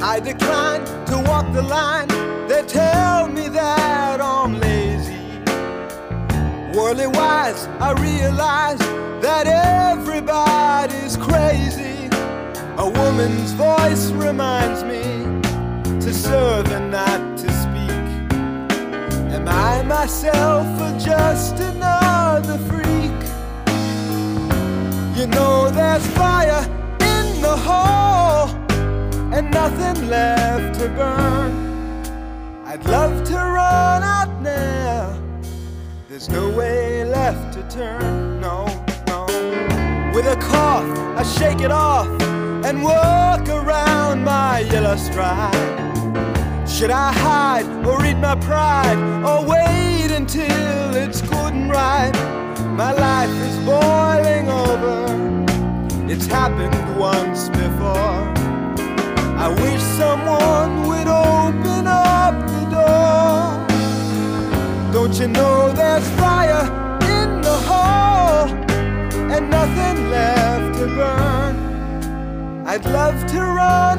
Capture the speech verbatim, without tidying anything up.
I decline to walk the line. They tell me that I'm lazy. Worldly wise, I realize that everybody's crazy. A woman's voice reminds me to serve and not to speak. Am I myself or just another freak? You know there's fire in the hole and nothing left to burn. I'd love to run out now. There's no way left to turn, no, no. With a cough, I shake it off and walk around my yellow stride. Should I hide or eat my pride, or wait until it's good and right? My life is boiling over. It's happened once before. I wish someone would open up the door. Don't you know there's fire in the hole and nothing left to burn? I'd love to run